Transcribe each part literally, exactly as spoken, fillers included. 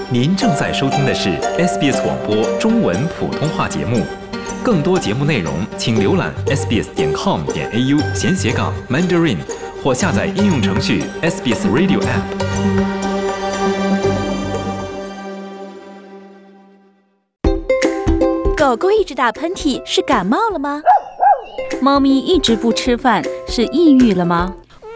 您正在收听的是 S B S 广播中文普通话节目。更多节目内容，请浏览 s b s 点 com 点 a u 闲斜杠 Mandarin， 或下载应用程序 S B S Radio App。 狗狗一直打喷嚏，是感冒了吗？ 猫咪一直不吃饭，是抑郁了吗？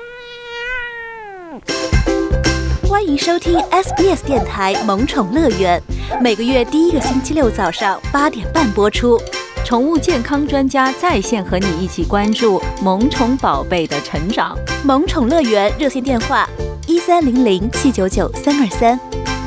欢迎收听 S B S 电台萌宠乐园，每个月第一个星期六早上八点半播出。 宠物健康专家在线和你一起关注萌宠宝贝的成长。 萌宠乐园热线电话：一三零零七九九三二三。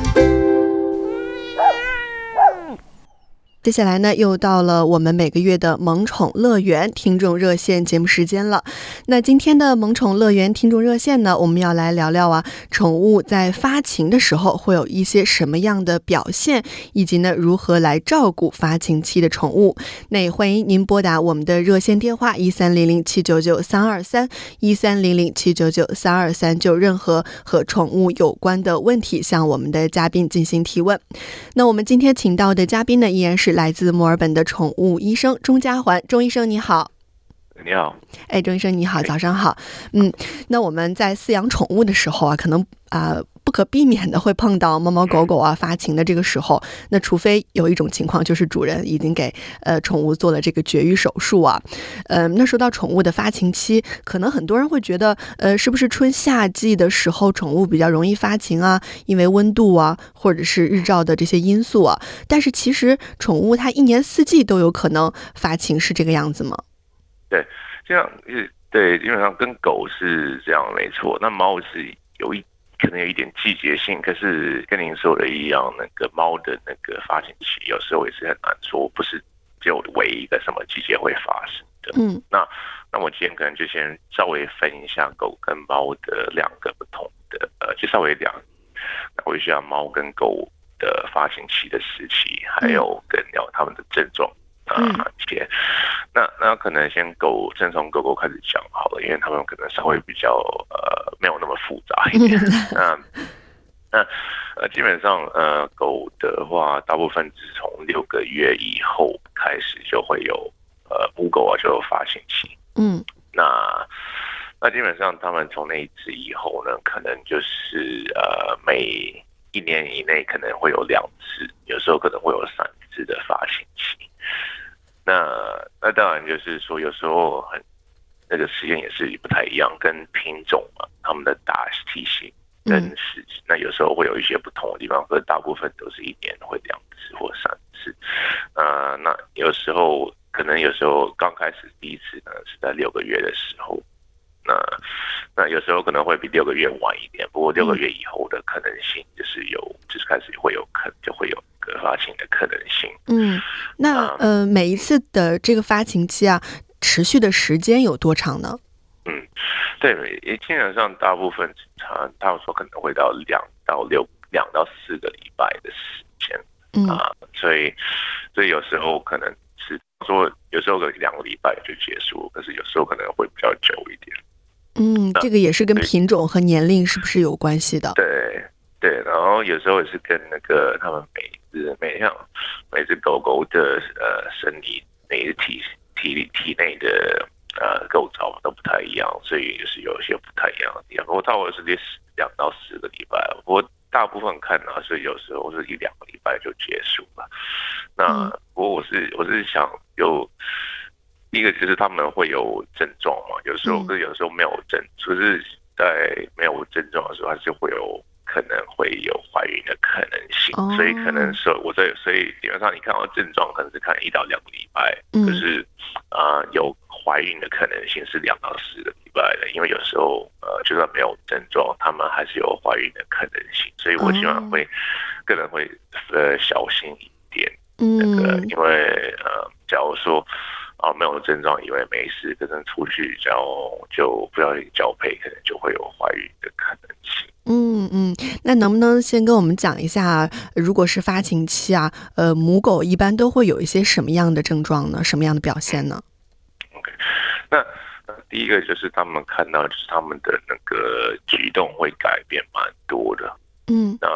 接下来呢，又到了我们每个月的萌宠乐园听众热线节目时间了。那今天的萌宠乐园听众热线呢，我们要来聊聊啊，宠物在发情的时候会有一些什么样的表现，以及呢，如何来照顾发情期的宠物。那也欢迎您拨打我们的热线电话一三零零七九九三二三一三零零七九九三二三，就任何和宠物有关的问题向我们的嘉宾进行提问。那我们今天请到的嘉宾呢，依然是来自墨尔本的宠物医生钟家环。钟医生你好。 你好。 哎，钟医生你好，早上好。嗯，那我们在饲养宠物的时候啊，可能啊、呃、不可避免的会碰到猫猫狗狗啊发情的这个时候。那除非有一种情况，就是主人已经给呃宠物做了这个绝育手术啊。呃，那说到宠物的发情期，可能很多人会觉得，呃，是不是春夏季的时候宠物比较容易发情啊？因为温度啊，或者是日照的这些因素啊。但是其实宠物它一年四季都有可能发情，是这个样子吗？ 对，这样对，基本上跟狗是这样没错。那猫是有一可能有一点季节性，可是跟您说的一样，那个猫的那个发情期有时候也是很难说，不是只有唯一一个什么季节会发生的。 嗯， 那那我今天可能就先稍微分一下狗跟猫的两个不同的，呃，就稍微两聊一下猫跟狗的发情期的时期，还有跟聊它们的症状。啊，些，那那可能先狗，先从狗狗开始讲好了，因为他们可能稍微比较呃没有那么复杂一点。那那呃基本上呃狗的话，大部分是从六个月以后开始就会有呃母狗啊就有发情期。 嗯， 那那基本上他们从那一次以后呢，可能就是呃每一年以内可能会有两次，有时候可能会有三次的发情期。那那当然就是说，有时候很那个时间也是不太一样，跟品种嘛，他们的大体型跟时期，那有时候会有一些不同的地方，可是大部分都是一年会两次或三次。呃，那有时候可能有时候刚开始第一次呢是在六个月的时候，那那有时候可能会比六个月晚一点，不过六个月以后的可能性就是有，就是开始会有可就会有个发情的可能性。 嗯，那呃每一次的这个发情期啊，持续的时间有多长呢？ 嗯，对，基本上大部分长，他们说可能会到两到六两到四个礼拜的时间。嗯啊，所以所以有时候可能是说有时候个两个礼拜就结束，可是有时候可能会比较久一点。 嗯，这个也是跟品种和年龄是不是有关系的？ 对对，然后有时候也是跟那个他们每只每样每只狗狗的呃生理每只体体体内的呃构造都不太一样，所以就是有一些不太一样的地方。不过到我是两到四个礼拜，不过大部分看啊，所以有时候是一两个礼拜就结束了。那不过我是我是想有。第一个就是他们会有症状嘛，有时候跟有时候没有症，就是在没有症状的时候，还是会有可能会有怀孕的可能性，哦、所以可能是我在，所以基本上你看到症状可能是看一到两个礼拜，嗯、可是啊、呃、有怀孕的可能性是两到四个礼拜的，因为有时候呃就算没有症状，他们还是有怀孕的可能性，所以我基本上会、哦、个人会呃小心一点，嗯、那个因为呃假如说。啊，没有症状以为没事，可能出去然后就不小心交配，可能就会有怀孕的可能性。 嗯嗯，那能不能先跟我们讲一下，如果是发情期啊，呃，母狗一般都会有一些什么样的症状呢？什么样的表现呢 ？OK， 那第一个就是他们看到就是他们的那个举动会改变蛮多的。 嗯， 那第一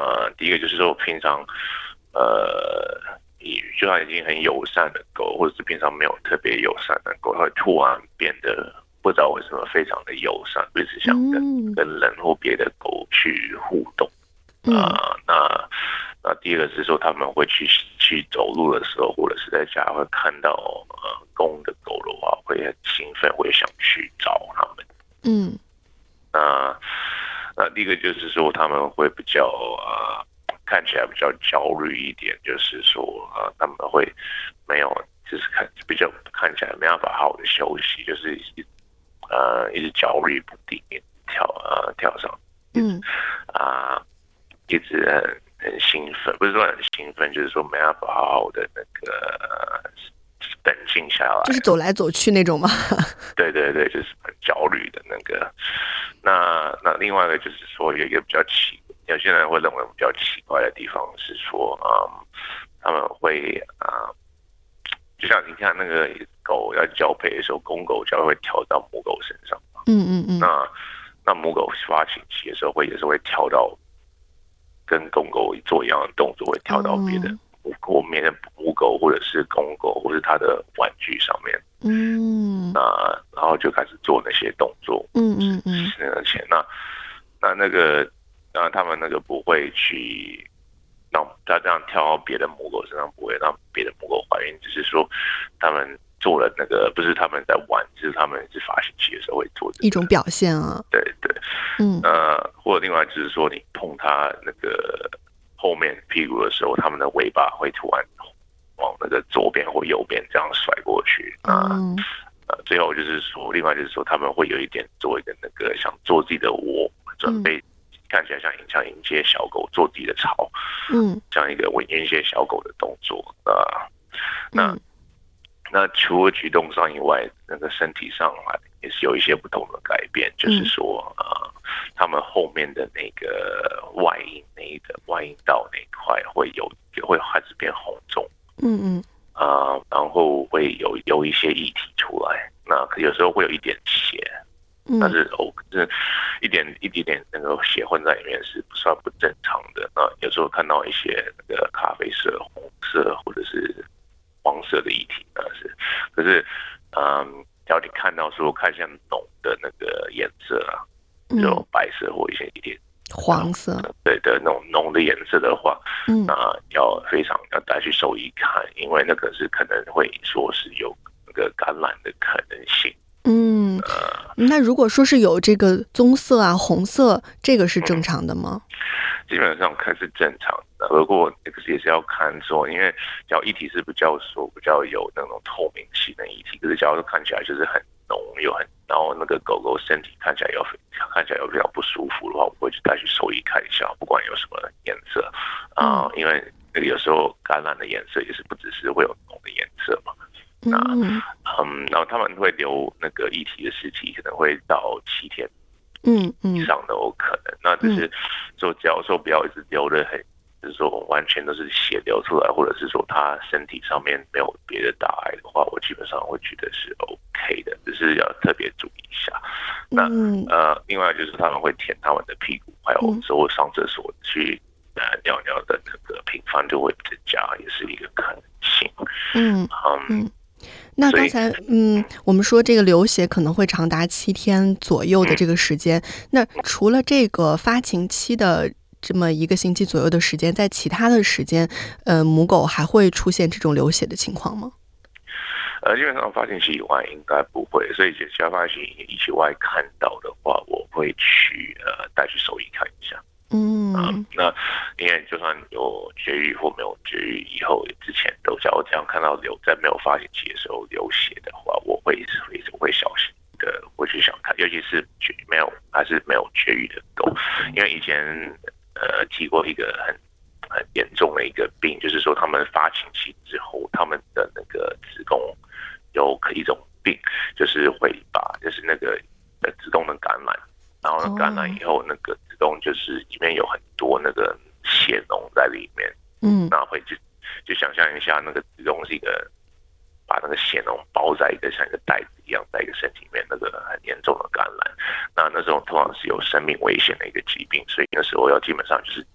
个就是说平常呃，就算已经很友善的狗，或者是平常没有特别友善的狗，它会突然变得不知道为什么非常的友善，一直想跟、嗯、跟人或别的狗去互动。啊、呃，那那第二个是说他们会去去走路的时候，或者是在家会看到呃公的狗的话，会很兴奋，会想去找他们。 嗯， 那那第一个就是说他们会比较呃看起来比较焦虑一点，就是说呃他们会没有就是看比较看起来没办法好好的休息，就是一呃一直焦虑不定，跳呃跳上， 嗯啊。呃一直很很兴奋，不是说很兴奋，就是说没办法好好的那个冷静下来， 就是走来走去那种吗？ 对对对，就是很焦虑的那个。那那另外一个就是说有一个比较奇，有些人会认为比较奇怪的地方是说，嗯，他们会啊、嗯，就像你看那个狗要交配的时候，公狗交配会跳到母狗身上嘛， 嗯嗯嗯， 那那母狗发情期的时候会也是会跳到。跟公狗做一样的动作，会跳到别的后面的母狗或者是公狗或者它的玩具上面， 嗯， 那然后就开始做那些动作， 嗯嗯嗯， 是那个钱，那那那个，那他们那个不会去让他这样跳到别的母狗身上，不会让别的母狗怀孕，只是说他们做了那个，不是他们在玩，就是他们是发情期的时候会做、这个、 一种表现啊， 对对。 嗯， 呃，或者另外就是说，你碰它那个后面屁股的时候，它们的尾巴会突然往那个左边或右边这样甩过去。啊、 嗯， 呃，最后就是说，另外就是说，他们会有一点做一个那个想做自己的窝，准备、嗯、看起来像像迎接小狗做自己的巢， 嗯， 像一个迎接小狗的动作啊、呃。那、嗯、那除了举动上以外，那个身体上啊也是有一些不同的改变，就是说呃。他们后面的那个外阴那一个外阴道那一块会有会开始变红肿， 嗯嗯， 啊、呃，然后会有有一些液体出来，那有时候会有一点血， 嗯、 但是哦，是一点一点点那个血混在里面是不算不正常的。那有时候看到一些那个咖啡色、红色或者是黄色的液体，那是，可是嗯，只要你看到说看像脓的那个颜色啊。就白色或一些一点黄色， 对的那种浓的颜色的话， 嗯， 那要非常要带去兽医看，因为那个是可能会说是有那个感染的可能性。 嗯，呃、那如果说是有这个棕色啊、红色，这个是正常的吗？ 嗯、基本上看是正常的，不过这个也是要看说，因为只要液体是比较说比较有那种透明性的液体，可是假如看起来就是很浓又很，然后那个狗狗身体看起来有看起来有比较不舒服的话，我会去带去兽医看一下，不管有什么颜色啊、呃，因为那个有时候感染的颜色也是不只是会有浓的颜色嘛。那嗯，然后他们会留那个液体的尸体，可能会到七天嗯以上都有可能。嗯、那只是说，只要说不要一直留的很，就是说完全都是血流出来，或者是说他身体上面没有别的大碍的话，我基本上会觉得是 OK 的，只是要特别注意一下。那、嗯、呃，另外就是他们会舔他们的屁股，还有之后上厕所去呃尿尿的那个频繁就会增加，也是一个可能性。 嗯嗯。那刚才嗯，我们说这个流血可能会长达七天左右的这个时间。嗯、那除了这个发情期的这么一个星期左右的时间，在其他的时间，呃，母狗还会出现这种流血的情况吗？ 呃，基本上发情期以外应该不会，所以其他发情期以外看到的话，我会去呃带去兽医看一下。 嗯、 呃，那因为就算有绝育或没有绝育，以后之前都假如这样看到流在没有发情期的时候流血的话，我会会我会小心的，我去想看，尤其是绝没有还是没有绝育的狗，因为以前呃提过一个很很严重的一个病，就是说他们发情期之后，他们的那个子宫有一种病，就是会把就是那个呃子宫的感染。然后感染以后，那个子宫就是里面有很多那个血脓在里面， 嗯， 那会就就想象一下，那个子宫是一个把那个血脓包在一个像一个袋子一样，在一个身体里面，那个很严重的感染，那那种通常是有生命危险的一个疾病，所以那时候要基本上就是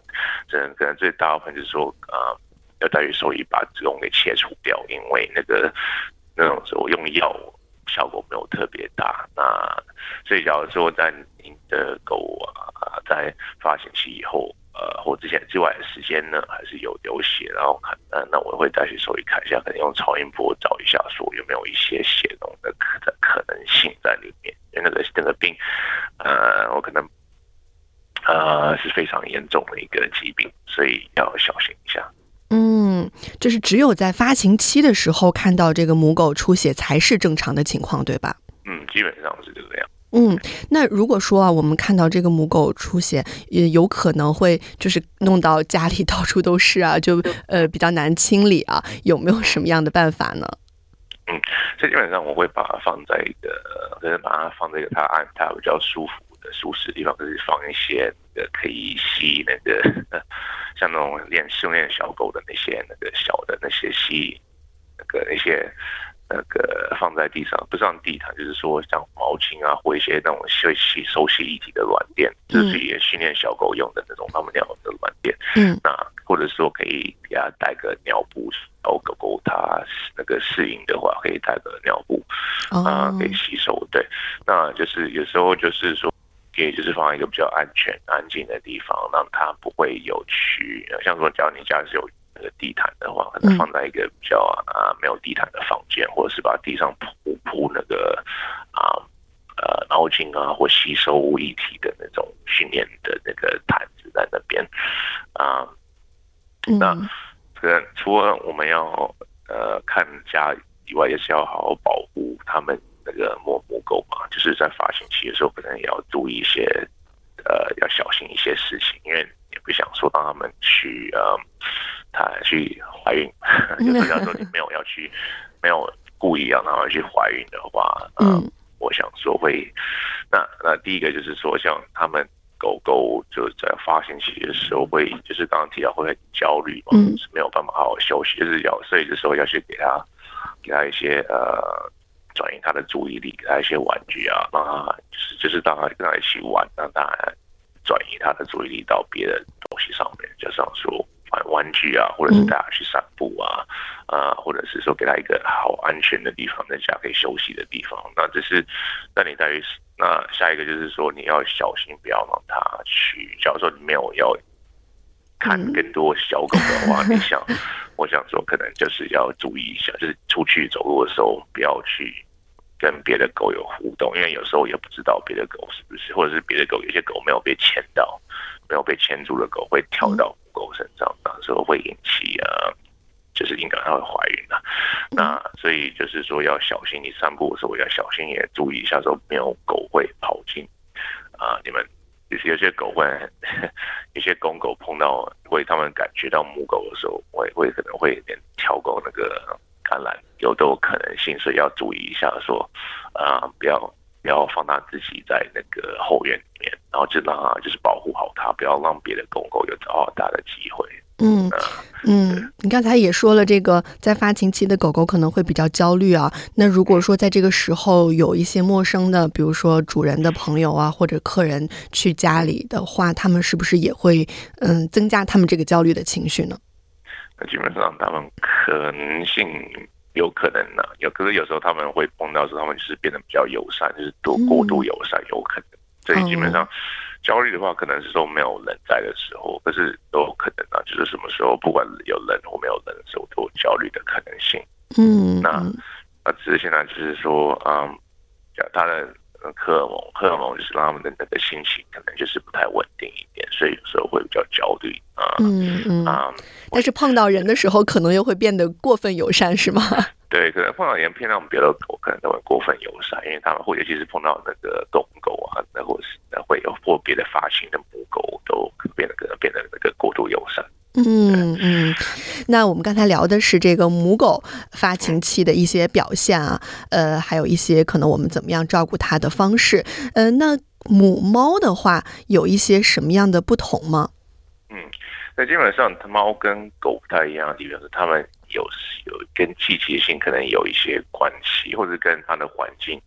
可能可能最大部分就是说，呃，要带去兽医把子宫给切除掉，因为那个那种时候用药效果没有特别大。那所以假如说在您的狗啊在发情期以后，呃，或之前之外的时间呢，还是有流血，然后看，呃，那我会带去兽医看一下，可能用超音波找一下，说有没有一些血脓的可的可能性在里面，因为那个那个病，呃，我可能呃是非常严重的一个疾病，所以要小心一下。 嗯，就是只有在发情期的时候看到这个母狗出血才是正常的情况，对吧？ 嗯，基本上是这个样。 嗯，那如果说啊，我们看到这个母狗出血，也有可能会就是弄到家里到处都是啊，就呃比较难清理啊，有没有什么样的办法呢？ 嗯，所以基本上我会把它放在一个，可能把它放在一个它按它比较舒服的舒适的地方，就是放一些那个可以吸那个像那种练训练小狗的那些那个小的那些吸那个那些。那个放在地上，不是让地毯，就是说像毛巾啊，或一些那种会吸收吸液体的软垫，就是也训练小狗用的那种它们尿的软垫。嗯，那或者说可以给它带个尿布，然后狗狗它那个适应的话，可以带个尿布啊、呃，可以吸收。对，那就是有时候就是说。可以就是放在一个比较安全、安静的地方，让它不会有去，像说，假如你家是有那个地毯的话，可能放在一个比较啊、呃、没有地毯的房间，或者是把地上铺铺那个啊呃毛巾啊或吸收液体的那种训练的那个毯子在那边啊、呃。那可能除了我们要呃看家以外，也是要好好保护他们。那个母母狗嘛，就是在发情期的时候，可能也要注意一些，呃，要小心一些事情，因为也不想说让他们去，呃，他去怀孕。就是要说你没有要去，没有故意要让他们去怀孕的话，嗯，我想说会，那那第一个就是说，像他们狗狗就在发情期的时候会，就是刚刚提到会很焦虑嘛，嗯、是没有办法好好休息，就是要所以这时候要去给他给他一些呃。转移他的注意力，给他一些玩具啊，让他就是就是让他跟他一起玩，让他转移他的注意力到别的东西上面，就像说玩玩具啊，或者是带他去散步啊，啊、呃，或者是说给他一个好安全的地方，在家可以休息的地方。那这是，那你在于那下一个就是说你要小心，不要让他去。假如说你没有要看更多小狗的话，你想，我想说可能就是要注意一下，就是出去走路的时候不要去。跟别的狗有互动，因为有时候也不知道别的狗是不是，或者是别的狗有些狗没有被牵到，没有被牵住的狗会跳到母狗身上，那时候会引起呃，就是影响它会怀孕的。那所以就是说要小心，你散步的时候要小心，也注意一下，说没有狗会跑进啊、呃，你们就是有些狗会，有些公狗碰到会，他们感觉到母狗的时候，会会可能会有点跳过那个。感染有都有可能性，所以要注意一下说，啊、呃，不要不要放他自己在那个后院里面，然后就让他就是保护好他，不要让别的公狗有找到他的机会。 嗯嗯，你刚才也说了，这个在发情期的狗狗可能会比较焦虑啊。那如果说在这个时候有一些陌生的，比如说主人的朋友啊，或者客人去家里的话，他们是不是也会嗯增加他们这个焦虑的情绪呢？ 那基本上他们可能性有可能呢、啊，有可是有时候他们会碰到说他们就是变得比较友善，就是多过度友善有可能。所以基本上焦虑的话，可能是说没有人在的时候，可是都有可能啊，就是什么时候不管有人或没有人的时候，都有焦虑的可能性。嗯，那那只是现在就是说，嗯，他的荷尔蒙，荷尔蒙就是让他们的那个心情可能就是不太稳定一点，所以有时候会比较焦虑啊。嗯嗯啊， 但是碰到人的时候，可能又会变得过分友善，是吗？ 对，可能碰到人骗到别的狗，可能都会过分友善，因为他们或者其实碰到那个公狗啊，那或是那会有或别的发情的母狗，都变得可能变得那个过度友善。 嗯嗯，那我们刚才聊的是这个母狗发情期的一些表现啊，呃，还有一些可能我们怎么样照顾它的方式。呃，那母猫的话，有一些什么样的不同吗？ 嗯，那基本上猫跟狗不太一样的地方是，它们有有跟季节性可能有一些关系，或者跟它的环境的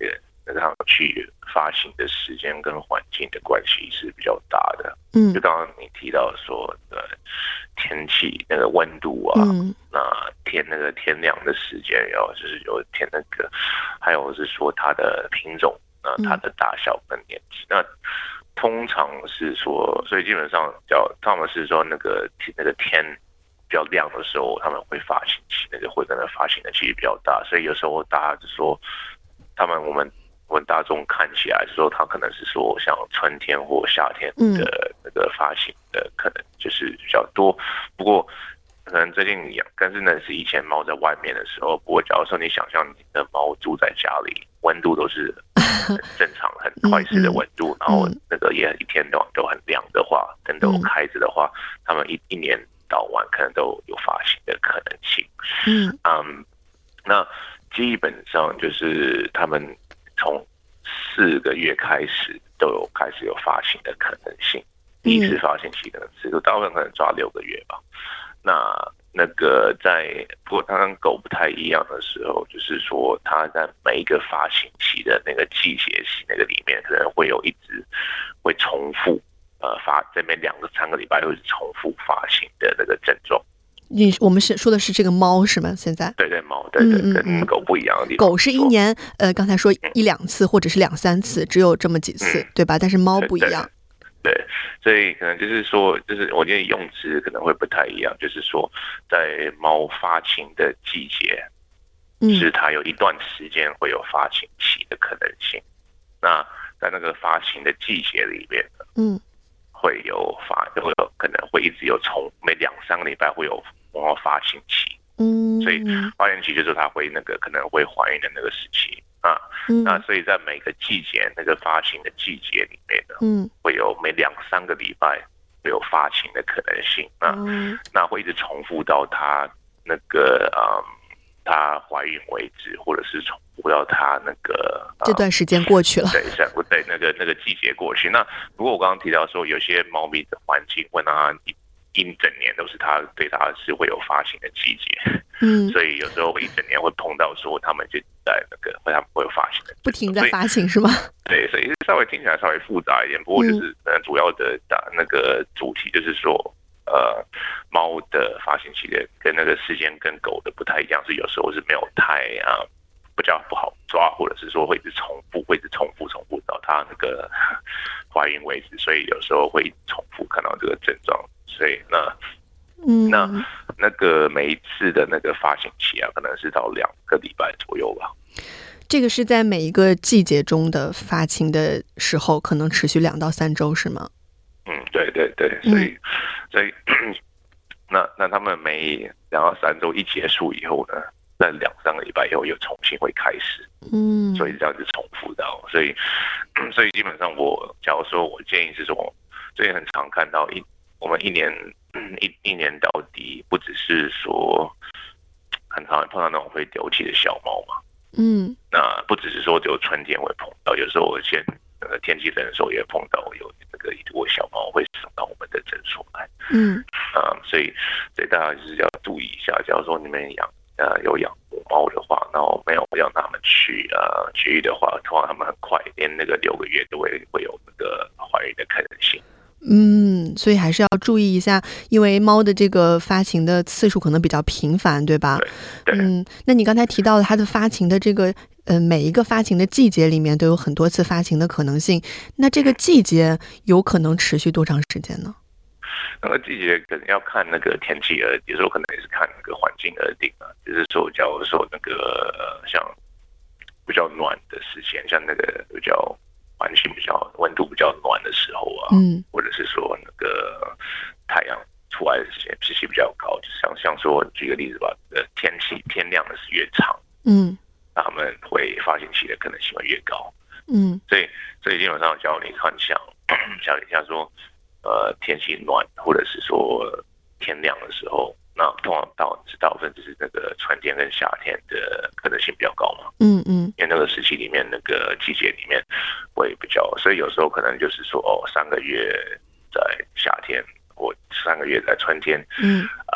那个去发行的时间跟环境的关系是比较大的。 嗯， 就刚刚你提到说，呃，天气那个温度啊， 嗯， 那天那个天亮的时间，然后就是有天那个，还有是说它的品种，那它的大小跟年纪，那通常是说，所以基本上叫他们是说那个那个天比较亮的时候，他们会发行期，那个会跟它发行的几率比较大，所以有时候大家就说，他们我们我们大众看起来说，它可能是说像春天或夏天的那个发行的可能就是比较多，不过可能最近养，但是那是以前猫在外面的时候，不过假如说你想象你的猫住在家里，温度都是很正常、很快适的温度，然后那个也一天到晚都很亮的话，灯都开着的话，他们一一年到晚可能都有发行的可能性。 嗯嗯，那基本上就是他们从四个月开始都有开始有发行的可能性，第一次发行期可能是大部分可能抓六个月吧。那那个在不过它跟狗不太一样的时候，就是说它在每一个发行期的那个季节性那个里面，可能会有一直会重复呃发这边两个三个礼拜会重复发行的那个症状。 你我们是说的是这个猫是吗？现在对对猫对对、嗯嗯、跟狗不一样的地方。 狗是一年呃刚才说一两次或者是两三次，只有这么几次、嗯、对吧？但是猫不一样。 对，所以可能就是说，就是我觉得用词可能会不太一样，就是说，在猫发情的季节，是它有一段时间会有发情期的可能性。那在那个发情的季节里面，嗯，会有发，会有可能会一直有从每两三个礼拜会有猫发情期。嗯，所以发情期就是它会那个可能会怀孕的那个时期。啊，那所以在每个季节那个发情的季节里面呢，嗯，会有每两三个礼拜会有发情的可能性啊，嗯、那会一直重复到它那个嗯，它怀孕为止，或者是重复到它那个、 嗯、这段时间过去了， 对，对，那个那个季节过去。那不过我刚刚提到说，有些猫咪的环境会让它一整年都是它对它是会有发情的季节，嗯，所以有时候会一整年会碰到说他们就在那个会他们会有发情的， 不停在发情是吗？ 对，所以稍微听起来稍微复杂一点，不过就是呃主要的那个主题就是说，呃，猫的发情期的跟那个时间跟狗的不太一样，是有时候是没有太啊比较不好抓，或者是说会一直重复，会一直重复重复到它那个怀孕为止，所以有时候会重复看到这个症状。所以那，嗯，那那个每一次的那个发情期啊，可能是到两个礼拜左右吧。 这个是在每一个季节中的发情的时候，可能持续两到三周，是吗？ 嗯，对对对，所以、嗯、所以那那他们每两到三周一结束以后呢，在两三个礼拜以后又重新会开始，嗯，所以这样子重复到，所以所以基本上我假如说我建议是说，最近很常看到一。我们一年、嗯、一一年到底，不只是说很常碰到那种会丢弃的小猫嘛，嗯，那不只是说只有春天会碰到，有时候我现那个天气冷的时候也碰到有那个一窝小猫会送到我们的诊所来，嗯，啊、呃，所以所以大家就是要注意一下，假如说你们养呃有养母猫的话，然后没有让他们去呃绝育的话，通常他们很快连那个六个月都会会有那个怀孕的可能性。 嗯，所以还是要注意一下，因为猫的这个发情的次数可能比较频繁，对吧？ 对。对嗯，那你刚才提到了它的发情的这个，呃，每一个发情的季节里面都有很多次发情的可能性。那这个季节有可能持续多长时间呢？ 那个季节可能要看那个天气而，有时候可能也是看那个环境而定啊。就是说，假如说那个、呃、像比较暖的时间，像那个比较。环境比较温度比较暖的时候啊，嗯，或者是说那个太阳出来的时间时期比较高，就像像说举个例子吧，呃，天气天亮的是越长，嗯，那他们会发情期的可能性会越高，嗯，所以所以基本上只要你看像像像说呃天气暖或者是说天亮的时候。那通常到大部分就是那个春天跟夏天的可能性比较高嘛，嗯嗯，因为那个时期里面那个季节里面会比较，所以有时候可能就是说哦，三个月在夏天或三个月在春天，嗯，啊、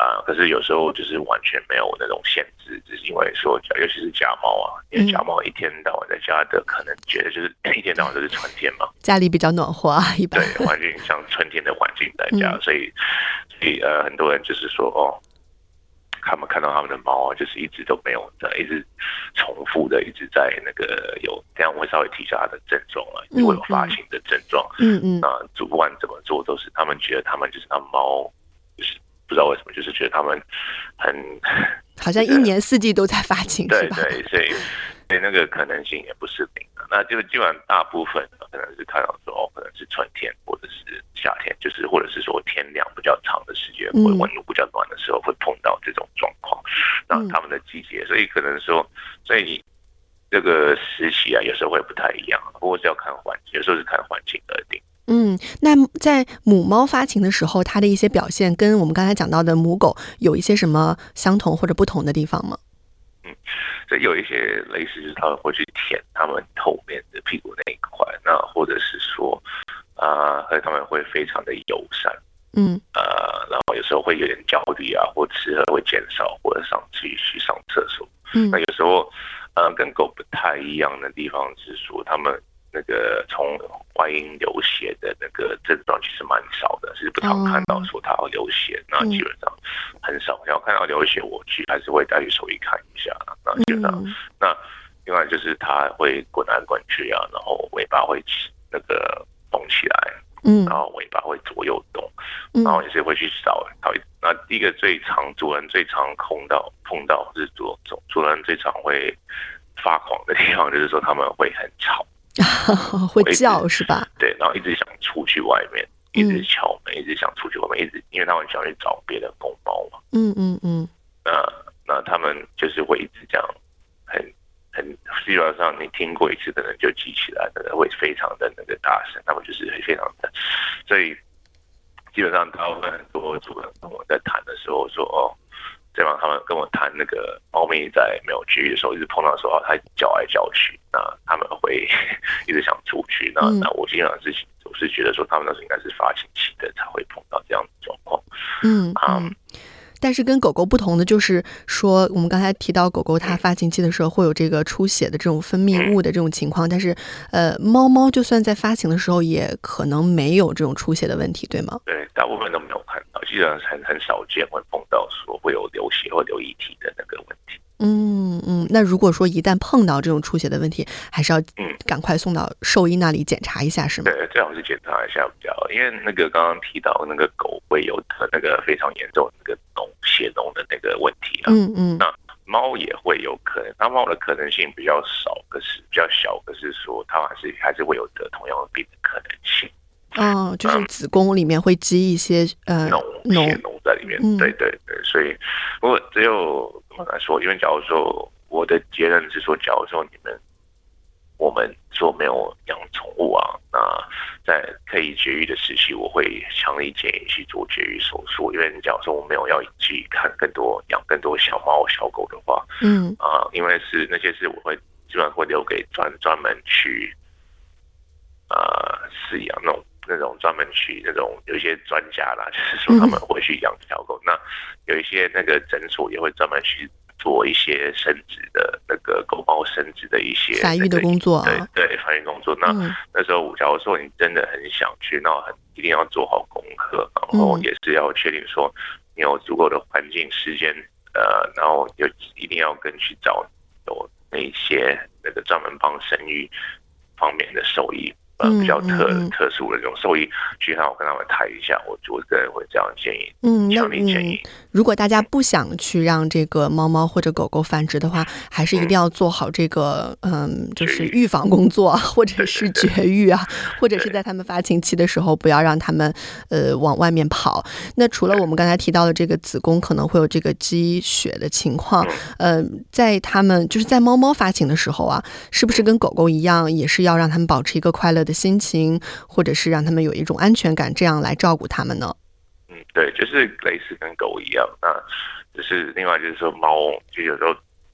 啊、呃，可是有时候就是完全没有那种限制，只是因为说，尤其是家猫啊，因为家猫一天到晚在家的，可能觉得就是一天到晚都是春天嘛， 家里比较暖和啊，一般对环境像春天的环境在家， 嗯、 所以所以呃，很多人就是说哦。他们看到他们的猫啊，就是一直都没有的，一直重复的，一直在那个有这样，我会稍微提一下它的症状啊，因为有发情的症状。嗯嗯。那主管怎么做都是，他们觉得他们就是他们猫，就是不知道为什么，就是觉得他们很好像一年四季都在发情， 对对，所以所以那个可能性也不是零的。那就基本上大部分可能是看到说哦，可能是春天或者是夏天，就是或者是说天亮比较长的时间，或者温度比较暖的时候会碰到这种状况。那他们的季节，所以可能说，所以这个时期啊，有时候会不太一样，不过是要看环境，有时候是看环境而定。 嗯，那在母猫发情的时候，它的一些表现跟我们刚才讲到的母狗有一些什么相同或者不同的地方吗？ 嗯，所以有一些类似，就是他们会去舔他们后面的屁股那一块，那或者是说，啊、呃，和他们会非常的友善，嗯，呃，然后有时候会有点焦虑啊，或吃喝会减少，或者上去去上厕所，嗯，那有时候，呃，跟狗不太一样的地方是说，他们那个从外阴流血的那个症状其实蛮少的，是不常看到说它要流血，那、嗯、基本上很少。要看到流血，我去还是会带去兽医看一下。那基本上，嗯、那另外就是它会滚来滚去啊，然后尾巴会那个动起来，嗯，然后尾巴会左右动，然后也是会去找找。那第一个最常主人最常碰到碰到是主主人最常会发狂的地方，就是说他们会很吵。 会叫是吧？ 对，然后一直想出去外面，一直敲门，嗯、一直想出去外面，一直因为他们想去找别的公猫嘛。嗯嗯嗯。那那他们就是会一直这样很，很很基本上你听过一次的人就记起来，可能会非常的那个大声，他们就是非常的，所以基本上大部分很多主人跟我在谈的时候说哦。对方他们跟我谈那个猫咪在没有绝育的时候，一直碰到说它叫来叫去，那他们会一直想出去，那、嗯、那我基本上是我是觉得说他们那时候应该是发情期的才会碰到这样的状况。嗯嗯。Um, 但是跟狗狗不同的就是说，我们刚才提到狗狗它发情期的时候会有这个出血的这种分泌物的这种情况，但是呃，猫猫就算在发情的时候也可能没有这种出血的问题，对吗？ 对，大部分都没有看到，基本上很很少见会碰到说会有流血或流液体的那个问题。 嗯嗯，那如果说一旦碰到这种出血的问题，还是要赶快送到兽医那里检查一下，是吗？ 对，最好是检查一下比较好，因为那个刚刚提到那个狗会有那个非常严重的那个脓血脓的那个问题啊。嗯嗯。那猫也会有可能，它猫的可能性比较少，可是比较小，可是说它还是还是会有得同样的病的可能性。 哦，就是子宫里面会积一些、 嗯、呃脓血脓在里面，嗯、对对对，所以不过只有怎么来说，因为假如说我的结论是说，假如说你们我们说没有养宠物啊，那在可以绝育的时期，我会强力建议去做绝育手术，因为你假如说我没有要去看更多养更多小猫小狗的话，嗯啊、呃，因为是那些是我会基本上会留给专专门去呃饲养那种。那种专门去那种有一些专家啦，就是说他们会去养小狗。嗯、那有一些那个诊所也会专门去做一些生殖的那个狗猫生殖的一些繁育的工作、啊。 对对，繁育工作。那、嗯、那时候，假如说你真的很想去，那很一定要做好功课，然后也是要确定说你有足够的环境、时间，呃，然后就一定要跟去找有那些那个专门帮生育方面的兽医。呃，比较特嗯嗯特殊的这种兽医，去让我跟他们谈一下，我我个人会这样建议，嗯，强烈建议。 如果大家不想去让这个猫猫或者狗狗繁殖的话，还是一定要做好这个，嗯，嗯就是预防工作，或者是绝育啊，或者是在他们发情期的时候，不要让他们呃往外面跑。那除了我们刚才提到的这个子宫可能会有这个积血的情况，呃，在他们就是在猫猫发情的时候啊，是不是跟狗狗一样，也是要让他们保持一个快乐的心情，或者是让他们有一种安全感，这样来照顾他们呢？ 嗯，对，就是类似跟狗一样，那只是另外就是说猫，就有时候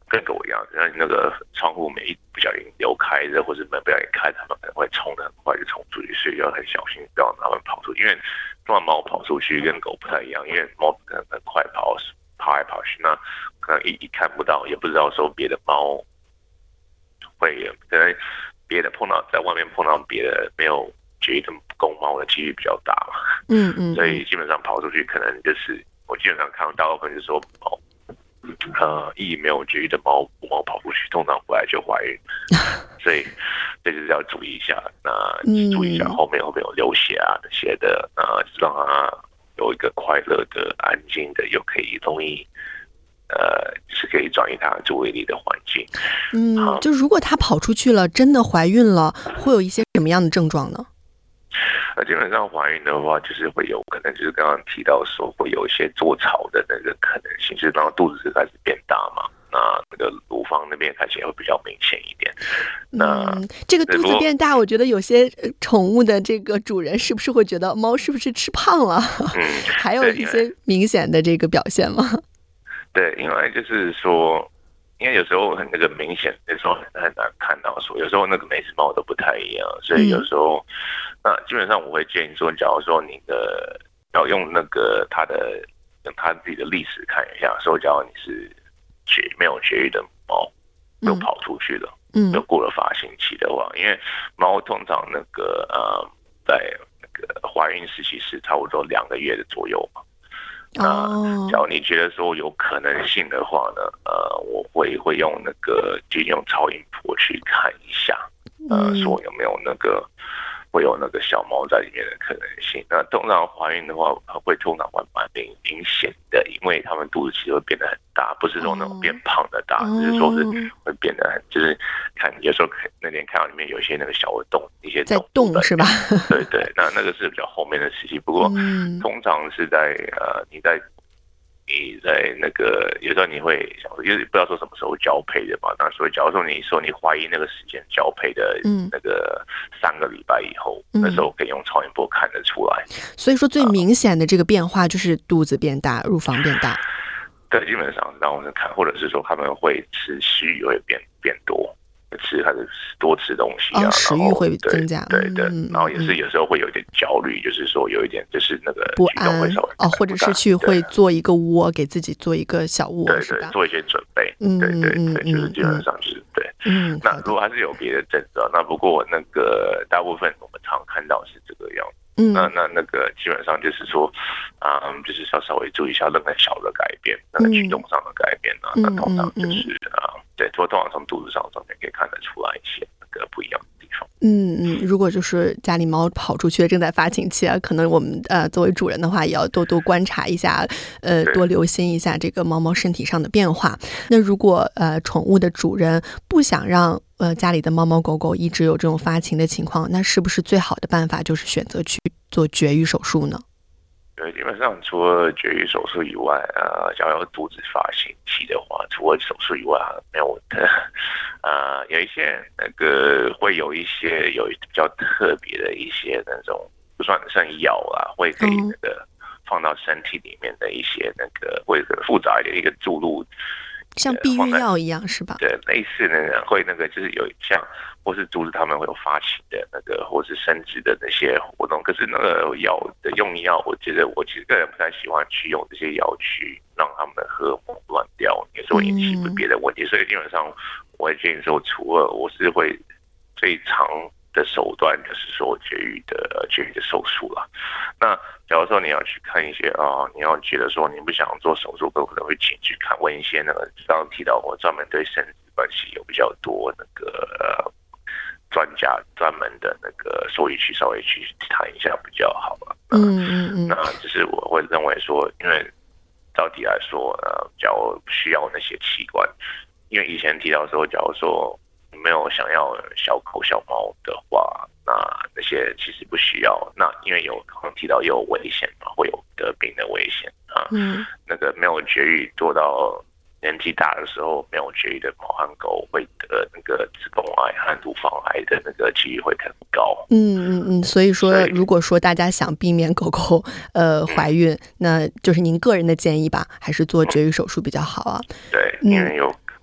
跟狗一样，像那个窗户没不小心留开着，或是门不小心开，它们可能会冲得很快就冲出去，所以要很小心，不要让它们跑出去。因为通常猫跑出去跟狗不太一样，因为猫可能很快跑，跑来跑去，那可能一一看不到，也不知道说别的猫会可能别的碰到在外面碰到别的没有绝育的公猫的几率比较大嘛。 嗯嗯， 所以基本上跑出去可能就是我基本上看到大部分就是说猫。呃，一没有绝育的猫猫跑出去，通常回来就怀孕，所以这就是要注意一下。那注意一下后面会不会有流血啊那些的，呃，让它有一个快乐的、安静的，又可以容易呃，是可以转移它注意力的环境。 嗯，就如果它跑出去了，真的怀孕了，会有一些什么样的症状呢？ 那基本上怀孕的话，就是会有可能就是刚刚提到说会有一些做巢的那个可能性，就是当肚子开始变大嘛，那那个乳房那边看起来会比较明显一点。那、 嗯、这个肚子变大，我觉得有些宠物的这个主人是不是会觉得猫是不是吃胖了？嗯，还有一些明显的这个表现吗？ 对，因为就是说。因为有时候很那个明显，有时候很难看到说，有时候那个每只猫都不太一样，所以有时候，嗯、那基本上我会建议说，假如说你的要用那个它的用它自己的历史看一下，说假如你是绝没有绝育的猫，又跑出去了，嗯，又过了发情期的话，因为猫通常那个呃在那个怀孕时期是差不多两个月的左右嘛。那假如你觉得说有可能性的话呢，呃，我会会用那个就用超音波去看一下，呃，说有没有那个会有那个小猫在里面的可能性。那通常怀孕的话，会通常会蛮明明显的，因为它们肚子其实会变得很大，不是说那种变胖的大，只是说是会变得很，就是看有时候那天看到里面有一些那个小的洞，一些在动是吧？ 对对，那那个是比较后面的时期。不过、嗯、通常是在呃你在你在那个有时候你会想说，就是不知道说什么时候交配的嘛。那所以假如说你说你怀疑那个时间交配的那个三个礼拜以后，嗯、那时候可以用超音波看得出来。 所以说最明显的这个变化就是肚子变大，乳房变大。 对，基本上让我们看，或者是说他们会吃食欲会变变多。吃还是多吃东西啊， 哦、食欲会增加， 对 对, 对、嗯，然后也是有时候会有一点焦虑，就是说有一点就是那个不安哦，或者是去会做一个窝，给自己做一个小窝， 对对，做一些准备，嗯，对对对，就是基本上就是对。嗯，那如果还是有别的症状，那不过那个大部分我们常看到是这个样子。嗯，那那那个基本上就是说，嗯，就是要稍微注意一下任何小的改变，那个举动上的改变啊，嗯、那通常就是啊、嗯，对，通常从肚子上上面可以看得出来一些那个不一样的地方。 嗯嗯，如果就是家里猫跑出去正在发情期啊，可能我们呃作为主人的话，也要多多观察一下，呃，多留心一下这个猫猫身体上的变化。那如果呃宠物的主人不想让呃家里的猫猫狗狗一直有这种发情的情况，那是不是最好的办法就是选择去做绝育手术呢？ 对，基本上除了绝育手术以外，呃，假如有肚子发情期的话，除了手术以外，没有的，呃，有一些那个会有一些有比较特别的一些那种不算算药啊，会可以那个放到身体里面的一些那个会复杂一点一个注入。 像避孕药一样是吧？ 对，类似那个会那个就是有像或是阻止他们会有发情的那个或是生殖的那些活动，可是那个药的用药，我觉得我其实个人不太喜欢去用这些药去让他们的荷尔蒙乱掉，有时候引起别的问题，嗯、所以基本上我会建议说，除了我是会最常的手段就是说绝育的绝育的手术啦。那假如说你要去看一些啊、呃，你要觉得说你不想做手术，可能会请去看问一些那个刚刚提到我专门对生殖关系有比较多那个呃专家专门的那个所以去稍微去谈一下比较好了。嗯嗯嗯。那就是我会认为说，因为到底来说，呃，假如需要那些器官，因为以前提到说，假如说没有想要小狗小猫的话，那那些其实不需要。那因为有刚刚提到有危险嘛，会有得病的危险啊。嗯。那个没有绝育做到年纪大的时候，没有绝育的猫和狗会得那个子宫癌和乳房癌的那个几率会很高。 嗯嗯嗯。所以说，如果说大家想避免狗狗呃怀孕，嗯、那就是您个人的建议吧，还是做绝育手术比较好啊？ 对，因为有。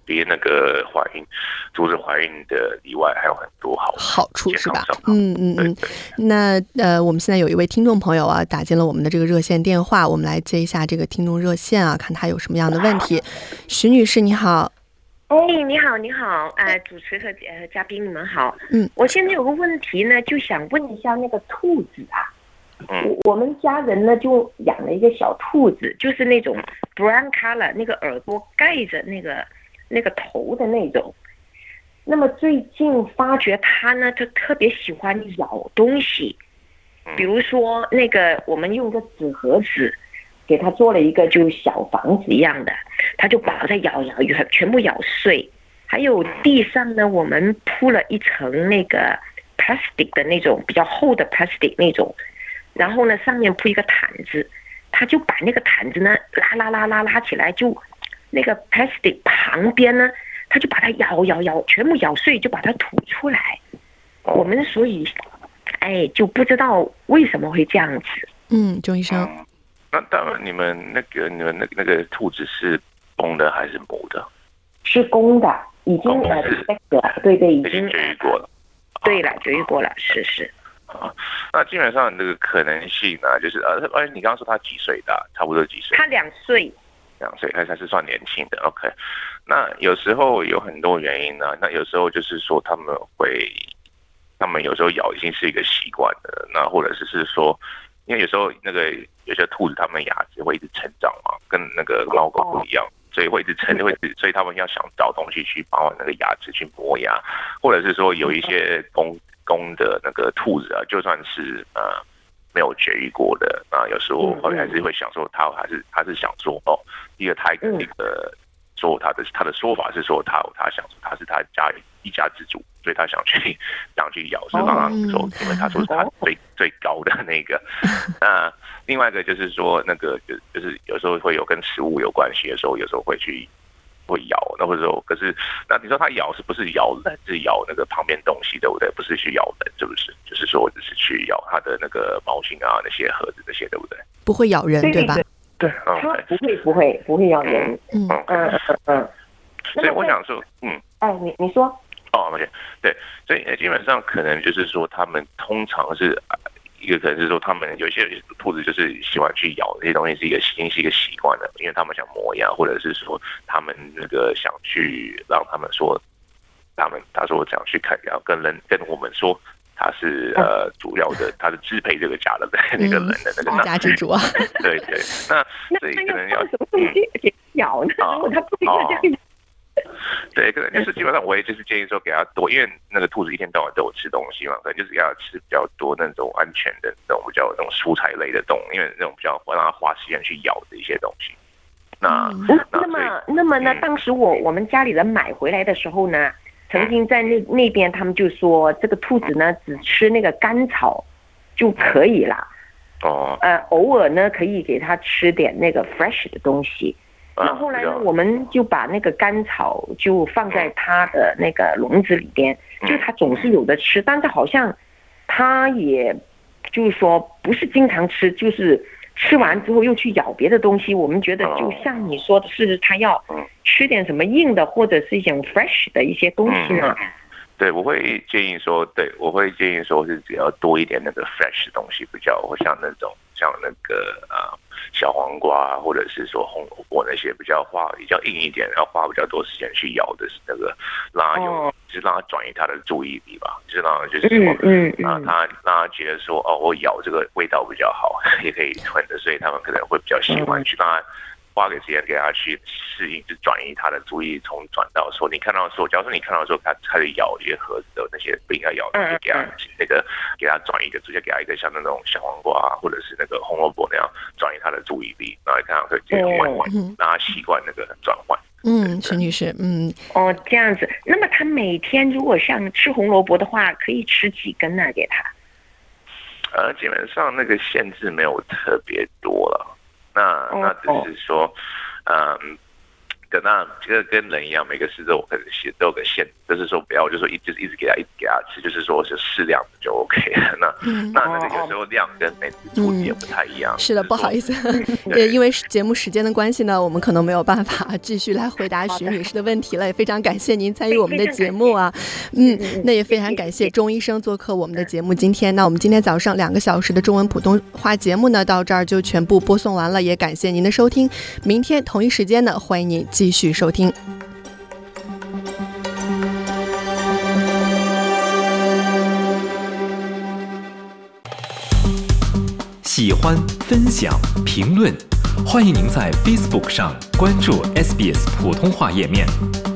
别那个怀孕，阻止怀孕的以外，还有很多好好处是吧？嗯嗯嗯。那呃，我们现在有一位听众朋友啊，打进了我们的这个热线电话，我们来接一下这个听众热线啊，看他有什么样的问题。徐女士，你好。 哎，你好，你好，呃，主持和呃嘉宾你们好。 嗯， 我现在有个问题呢，就想问一下那个兔子啊。嗯，我们家人呢就养了一个小兔子，就是那种 brown color， 那个耳朵盖着那个那个头的那种。那么最近发觉它呢，它特别喜欢咬东西，比如说那个我们用个纸盒子给它做了一个就小房子一样的，它就把它咬咬咬全部咬碎。还有地上呢，我们铺了一层那个 plastic 的那种比较厚的 plastic 那种。然后呢，上面铺一个毯子，他就把那个毯子呢拉拉拉拉拉起来，就那个 plastic 旁边呢，他就把它咬咬咬，全部咬碎，就把它吐出来。我们所以，哎，就不知道为什么会这样子。 嗯，钟医生， 嗯、那当然，你们那个你们那那个兔子是公的还是母的？ 是公的，已经呃，对对，已经绝育过了。 对了，绝育过了，是是。 啊，那基本上这个可能性呢，就是呃，而你刚刚说他几岁的、啊？差不多几岁？ 他两岁。 两岁，他才是算年轻的。OK， 那有时候有很多原因呢、啊。那有时候就是说他们会，他们有时候咬已经是一个习惯的。那或者是是说，因为有时候那个有些兔子它们牙齿会一直成长嘛，跟那个猫狗不一样。所以会一直撑，会所以他们要想找东西去把那个牙齿去磨牙，或者是说有一些公公的那个兔子啊，就算是呃没有绝育过的啊，有时候后来还是会想说他还是他是想说哦，一个他一个说他的他的说法是说他他想说他是他家一家之主，所以他想去想去咬，是刚刚说，因为他说是他最最高的那个。那另外一个就是说那个就就是有时候会有跟食物有关系的时候，有时候会去会咬，那或者说可是那你说他咬是不是咬人，是咬那个旁边东西对不对？不是去咬人，是不是？就是说只是去咬他的那个毛巾啊那些盒子那些对不对？ 不会咬人 对, 对吧？ 对， 它不会不会不会咬人。 嗯嗯嗯嗯嗯。 所以我想说，嗯， 哎，你你说。 哦，抱歉，对，所以基本上可能就是说，他们通常是一个可能是说，他们有些兔子就是喜欢去咬这些东西，是一个已经是一个习惯了，因为他们想磨牙，或者是说他们那个想去让他们说，他们他说想去看，要跟人跟我们说。他是呃主要的，他是支配这个家的那个人的那个家之主啊。 对对，那所以可能要什么东西给咬呢？他不应该这样。 对，可能就是基本上我也就是建议说给他多，因为那个兔子一天到晚都有吃东西嘛，可能就是给他吃比较多那种安全的那种比较那种蔬菜类的动物，因为那种比较会让他花时间去咬的一些东西。那、 嗯、那么那么呢？当时我我们家里人买回来的时候呢？曾经在那那边，他们就说这个兔子呢只吃那个甘草就可以了。 哦。 呃，偶尔呢可以给它吃点那个 fresh 的东西。那后来呢，我们就把那个甘草就放在它的那个笼子里边，就它总是有的吃，但是好像它也就是说不是经常吃，就是吃完之后又去咬别的东西。我们觉得就像你说的是，它要吃点什么硬的或者是一种 fresh 的一些东西呢？ 嗯、对，我会建议说，对我会建议说是只要多一点那个 fresh 的东西，比较会像那种像那个呃小黄瓜或者是说红萝卜那些比较花比较硬一点，要花比较多时间去咬的是那个让它有，哦、就是让它转移它的注意力吧，就是让它就是说，嗯嗯，让它让它觉得说哦，我咬这个味道比较好，也可以吞的，所以他们可能会比较喜欢去让它。花给时间给他去适应，就转移他的注意，从转到说你看到说，假如说你看到说他开始咬一些盒子的那些不应该咬的，就给他那个给他转移的，直接给他一个像那种小黄瓜或者是那个红萝卜那样转移他的注意力，然后看到可以这样换换，让他习惯那个转换。 嗯，陈女士，嗯， 哦，这样子。那么他每天如果像吃红萝卜的话，可以吃几根呢？给他？ 呃，基本上那个限制没有特别多了。那那只是说，嗯， 跟那这个跟人一样，每个食物可能都有个限，就是说不要，就是说一就是一直给他一直给他吃，就是说是适量的就 OK 了。那、嗯、那那个有时候量跟每次兔子也不太一样。 嗯、是的，不好意思，也因为节目时间的关系呢，我们可能没有办法继续来回答徐女士的问题了。也非常感谢您参与我们的节目啊，嗯，那也非常感谢钟医生做客我们的节目。今天那我们今天早上两个小时的中文普通话节目呢，到这儿就全部播送完了，也感谢您的收听。明天同一时间呢，欢迎您继续收听。 喜欢、分享、评论，欢迎您在 Facebook 上关注 S B S 普通话页面。